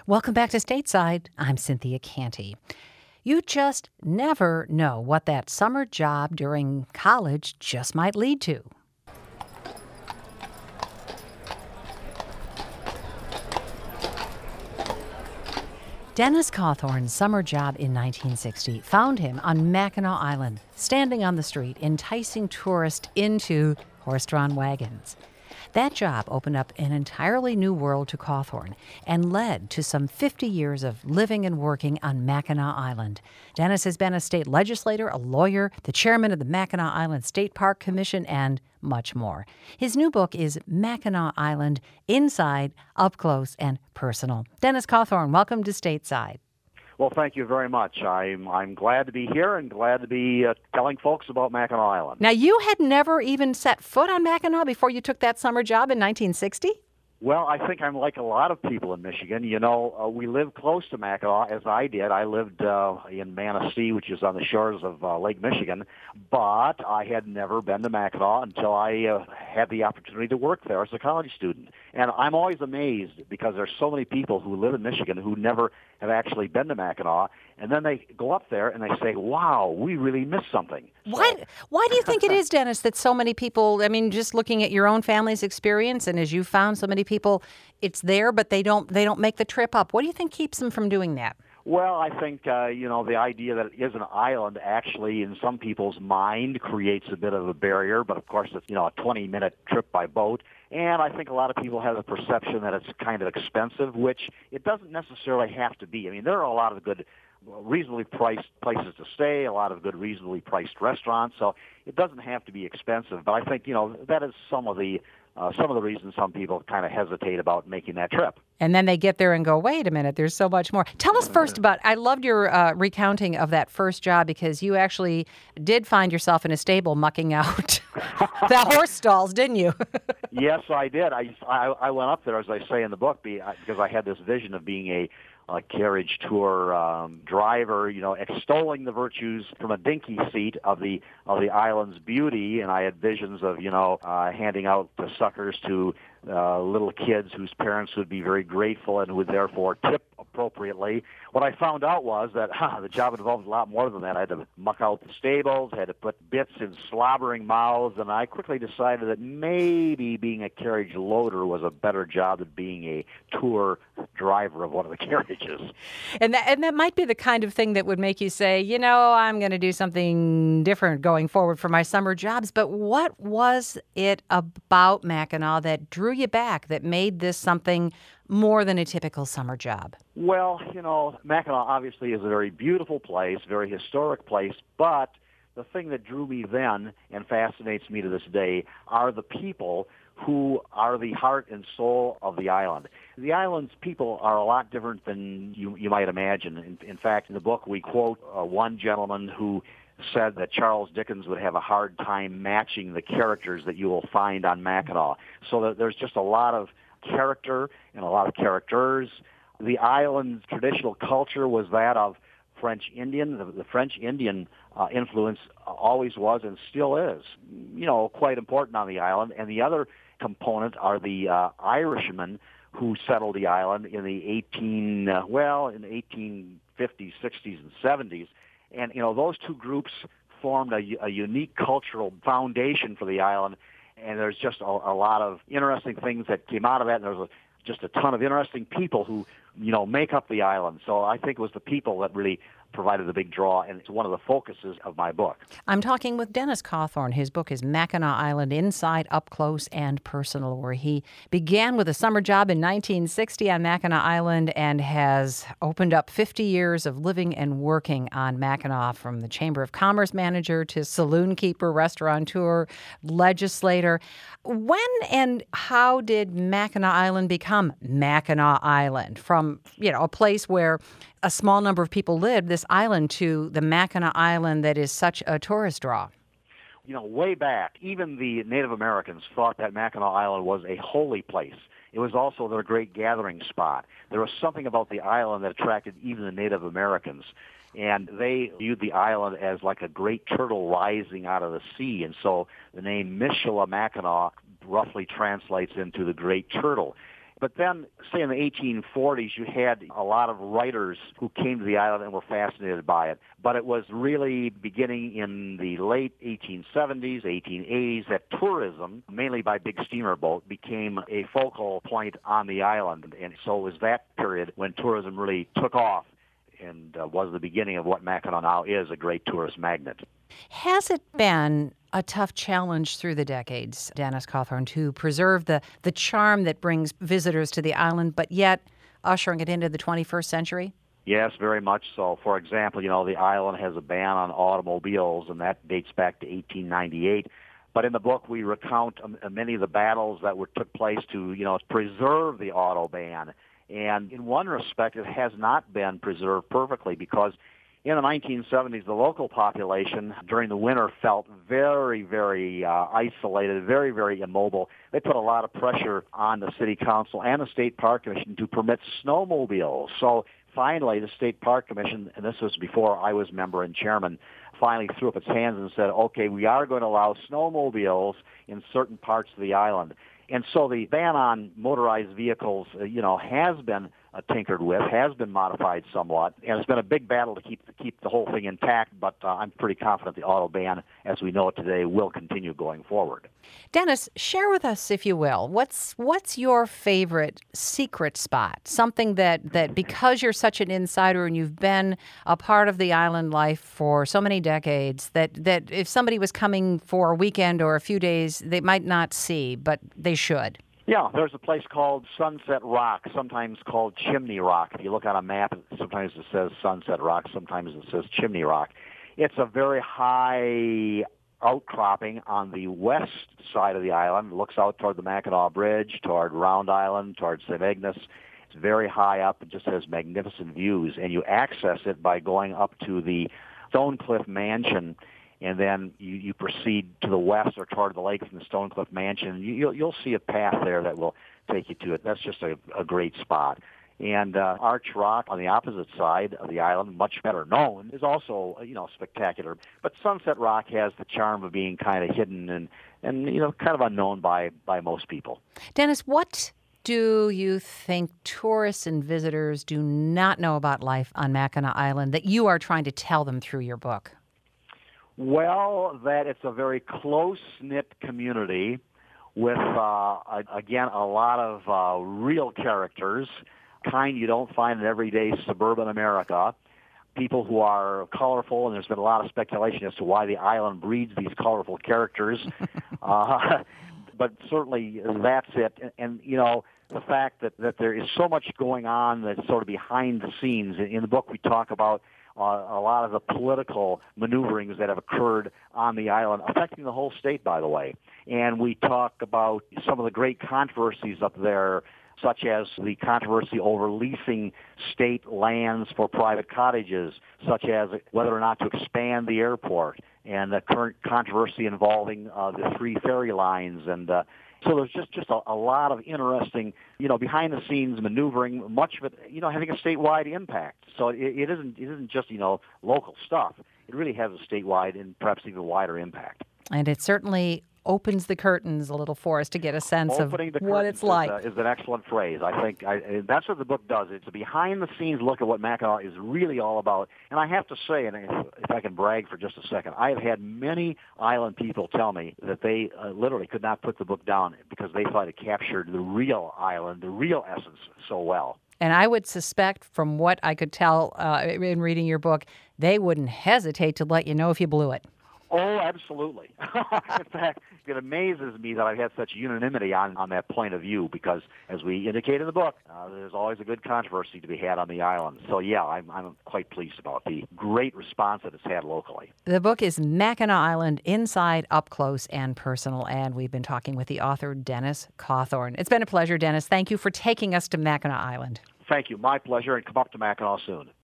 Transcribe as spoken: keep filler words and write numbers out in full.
Welcome back to Stateside. I'm Cynthia Canty. You just never know what that summer job during college just might lead to. Dennis Cawthorn's summer job in nineteen sixty found him on Mackinac Island, standing on the street, enticing tourists into horse-drawn wagons. That job opened up an entirely new world to Cawthorn and led to some fifty years of living and working on Mackinac Island. Dennis has been a state legislator, a lawyer, the chairman of the Mackinac Island State Park Commission, and much more. His new book is Mackinac Island, Inside, Up Close, and Personal. Dennis Cawthorn, welcome to Stateside. Well, thank you very much. I'm I'm glad to be here and glad to be uh, telling folks about Mackinac Island. Now, you had never even set foot on Mackinac before you took that summer job in nineteen sixty? Well, I think I'm like a lot of people in Michigan. You know, uh, we live close to Mackinac, as I did. I lived uh, in Manistee, which is on the shores of uh, Lake Michigan, but I had never been to Mackinac until I uh, had the opportunity to work there as a college student. And I'm always amazed because there's so many people who live in Michigan who never have actually been to Mackinac, and then they go up there and they say, wow, we really missed something. So, why, why do you think it is, Dennis, that so many people, I mean, just looking at your own family's experience, and as you found so many people, it's there, but they don't they don't make the trip up. What do you think keeps them from doing that? Well, I think, uh, you know, the idea that it is an island actually in some people's mind creates a bit of a barrier, but of course it's, you know, a twenty-minute trip by boat. And I think a lot of people have the perception that it's kind of expensive, which it doesn't necessarily have to be. I mean, there are a lot of good, reasonably priced places to stay, a lot of good, reasonably priced restaurants, so it doesn't have to be expensive. But I think, you know, that is some of the Uh, some of the reasons some people kind of hesitate about making that trip. And then they get there and go, wait a minute, there's so much more. Tell us first about, I loved your uh, recounting of that first job because you actually did find yourself in a stable mucking out the horse stalls, didn't you? Yes, I did. I, I, I went up there, as I say in the book, because I had this vision of being a a carriage tour um, driver, you know, extolling the virtues from a dinky seat of the of the island's beauty, and I had visions of, you know, uh, handing out the suckers to uh, little kids whose parents would be very grateful and would therefore tip appropriately. What I found out was that huh, the job involved a lot more than that. I had to muck out the stables, had to put bits in slobbering mouths, and I quickly decided that maybe being a carriage loader was a better job than being a tour driver of one of the carriages. And that, and that might be the kind of thing that would make you say, you know, I'm going to do something different going forward for my summer jobs. But what was it about Mackinac that drew you back, that made this something more than a typical summer job? Well, you know, Mackinac obviously is a very beautiful place, very historic place, but the thing that drew me then and fascinates me to this day are the people who are the heart and soul of the island. The island's people are a lot different than you, you might imagine. In, in fact, in the book, we quote uh, one gentleman who said that Charles Dickens would have a hard time matching the characters that you will find on Mackinac. So that there's just a lot of character and a lot of characters. The island's traditional culture was that of French Indian. The, the French Indian uh, influence always was and still is, you know, quite important on the island. And the other component are the uh, Irishmen who settled the island in the eighteen uh, well in the eighteen fifties, sixties, and seventies. And you know, those two groups formed a, a unique cultural foundation for the island. And there's just a, a lot of interesting things that came out of that. And there's a, just a ton of interesting people who, you know, make up the island. So I think it was the people that really provided the big draw, and it's one of the focuses of my book. I'm talking with Dennis Cawthorn. His book is Mackinac Island, Inside, Up Close, and Personal, where he began with a summer job in nineteen sixty on Mackinac Island and has opened up fifty years of living and working on Mackinac, from the Chamber of Commerce manager to saloon keeper, restaurateur, legislator. When and how did Mackinac Island become Mackinac Island? From, you know, a place where a small number of people lived, this island, to the Mackinac Island that is such a tourist draw? You know, way back, even the Native Americans thought that Mackinac Island was a holy place. It was also their great gathering spot. There was something about the island that attracted even the Native Americans. And they viewed the island as like a great turtle rising out of the sea. And so the name Michilimackinac roughly translates into the great turtle. But then, say in the eighteen forties, you had a lot of writers who came to the island and were fascinated by it. But it was really beginning in the late eighteen seventies, eighteen eighties, that tourism, mainly by big steamer boat, became a focal point on the island. And so it was that period when tourism really took off and uh, was the beginning of what Mackinac now is, a great tourist magnet. Has it been a tough challenge through the decades, Dennis Cawthorn, to preserve the, the charm that brings visitors to the island, but yet ushering it into the twenty-first century? Yes, very much so. For example, you know, the island has a ban on automobiles, and that dates back to eighteen ninety-eight. But in the book, we recount um, many of the battles that were took place to, you know, preserve the auto ban. And in one respect, it has not been preserved perfectly because in the nineteen seventies, the local population during the winter felt very, very uh, isolated, very, very immobile. They put a lot of pressure on the city council and the state park commission to permit snowmobiles. So finally, the state park commission, and this was before I was member and chairman, finally threw up its hands and said, okay, we are going to allow snowmobiles in certain parts of the island. And so the ban on motorized vehicles, uh, you know, has been uh, tinkered with, has been modified somewhat, and it's been a big battle to keep to keep the whole thing intact. But uh, I'm pretty confident the auto ban, as we know it today, will continue going forward. Dennis, share with us, if you will, what's what's your favorite secret spot? Something that, that because you're such an insider and you've been a part of the island life for so many decades, that, that if somebody was coming for a weekend or a few days, they might not see, but they should. Yeah, there's a place called Sunset Rock, sometimes called Chimney Rock. If you look on a map, sometimes it says Sunset Rock, sometimes it says Chimney Rock. It's a very high outcropping on the west side of the island. It looks out toward the Mackinac Bridge, toward Round Island, toward Saint Ignace. It's very high up. It just has magnificent views, and you access it by going up to the Stonecliff Mansion, and then you, you proceed to the west or toward the lake from the Stonecliff Mansion. You, you'll, you'll see a path there that will take you to it. That's just a, a great spot. And uh, Arch Rock on the opposite side of the island, much better known, is also, you know, spectacular. But Sunset Rock has the charm of being kind of hidden and, and you know, kind of unknown by, by most people. Dennis, what do you think tourists and visitors do not know about life on Mackinac Island that you are trying to tell them through your book? Well, that it's a very close-knit community with, uh, again, a lot of uh, real characters, kind you don't find in everyday suburban America, people who are colorful, and there's been a lot of speculation as to why the island breeds these colorful characters. uh, but certainly that's it. And, and, you know, the fact that, that there is so much going on that's sort of behind the scenes. In the book, we talk about Uh, a lot of the political maneuverings that have occurred on the island, affecting the whole state, by the way. And we talk about some of the great controversies up there, such as the controversy over leasing state lands for private cottages, such as whether or not to expand the airport, and the current controversy involving uh, the three ferry lines. And uh, so there's just, just a, a lot of interesting, you know, behind-the-scenes maneuvering, much of it, you know, having a statewide impact. So it, it isn't it isn't just, you know, local stuff. It really has a statewide and perhaps even wider impact. And it certainly opens the curtains a little for us to get a sense Opening of the what it's like. Is, uh, is an excellent phrase. I think I, that's what the book does. It's a behind-the-scenes look at what Mackinac is really all about. And I have to say, and if, if I can brag for just a second, I have had many island people tell me that they uh, literally could not put the book down because they thought it captured the real island, the real essence so well. And I would suspect, from what I could tell uh, in reading your book, they wouldn't hesitate to let you know if you blew it. Oh, absolutely. In fact, it amazes me that I've had such unanimity on, on that point of view because, as we indicate in the book, uh, there's always a good controversy to be had on the island. So, yeah, I'm, I'm quite pleased about the great response that it's had locally. The book is Mackinac Island, Inside, Up Close, and Personal, and we've been talking with the author, Dennis Cawthorn. It's been a pleasure, Dennis. Thank you for taking us to Mackinac Island. Thank you. My pleasure, and come up to Mackinac soon.